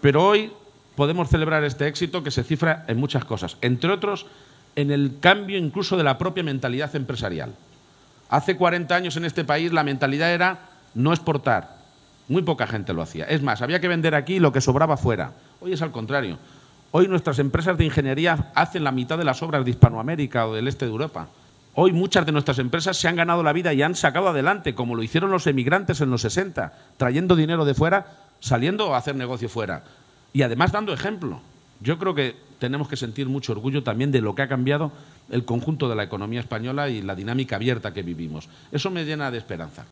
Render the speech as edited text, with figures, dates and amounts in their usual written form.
Pero hoy podemos celebrar este éxito que se cifra en muchas cosas, entre otros en el cambio incluso de la propia mentalidad empresarial. Hace 40 años en este país la mentalidad era no exportar. Muy poca gente lo hacía. Es más, había que vender aquí y lo que sobraba fuera. Hoy es al contrario. Hoy nuestras empresas de ingeniería hacen la mitad de las obras de Hispanoamérica o del este de Europa. Hoy muchas de nuestras empresas se han ganado la vida y han sacado adelante, como lo hicieron los emigrantes en los 60, trayendo dinero de fuera, saliendo a hacer negocio fuera. Y además dando ejemplo. Yo creo que tenemos que sentir mucho orgullo también de lo que ha cambiado el conjunto de la economía española y la dinámica abierta que vivimos. Eso me llena de esperanza.